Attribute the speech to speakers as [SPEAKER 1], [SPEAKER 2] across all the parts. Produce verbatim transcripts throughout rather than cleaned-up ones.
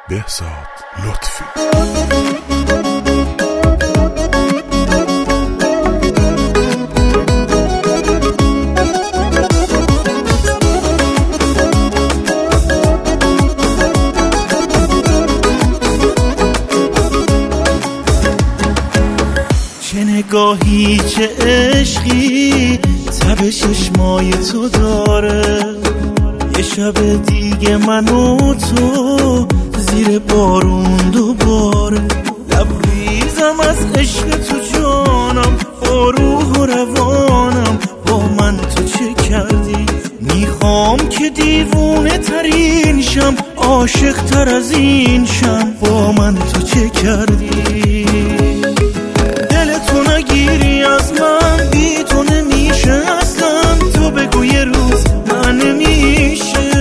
[SPEAKER 1] بهزاد لطفی.
[SPEAKER 2] چه نگاهی چه عشقی تب چشمای تو داره، یه شب دیگه من و تو زیر بارون دوباره. لبریزم از عشق تو جانم، با روح و روانم با من تو چه کردی؟ میخوام که دیوونه ترین شم، عاشق تر از این شم، با من تو چه کردی؟ دل تو نگیری از من، بی تو نمیشه اصلا، تو بگو یه روز من نمیشه.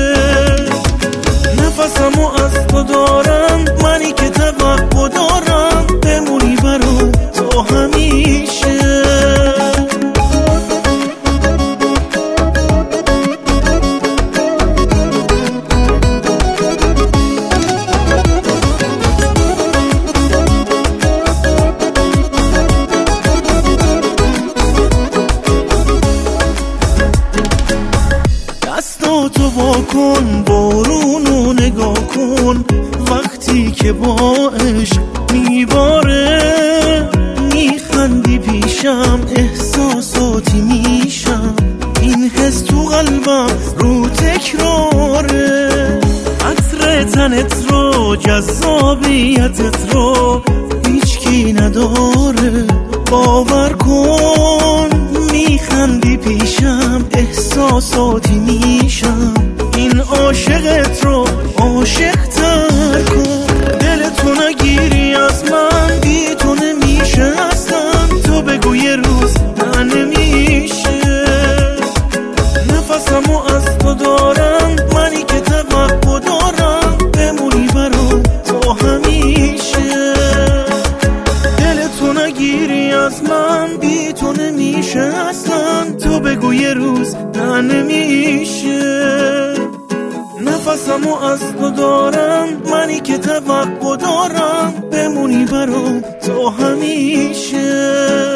[SPEAKER 2] نفسمو از تو دارم، منی که توقع دارم بمونی برام تو همیشه. دستاتو واکن، بارونو نگاه کن، وقتی که با عشق میباره. میخندی پیشم، احساساتی میشم، این حس تو قلبم رو تکراره. عطر تنت رو، جذابیتت رو هیچکی نداره، باور کن. میخندی پیشم، احساساتی میشم، این عاشقت رو عاشق تر کن. دل تو نگیری از من، بی تو نمیشه اصلا، تو بگو یه روز من نمیشه. نفسمو از تو دارم، منی که توقع دارم بمونی برام تو همیشه. دل تو نگیری از من، بی تو نمیشه اصلا، تو بگو یه روز نه نمیشه. نفسمو از تو دارم، منی که توقع دارم بمونی برام تو همیشه.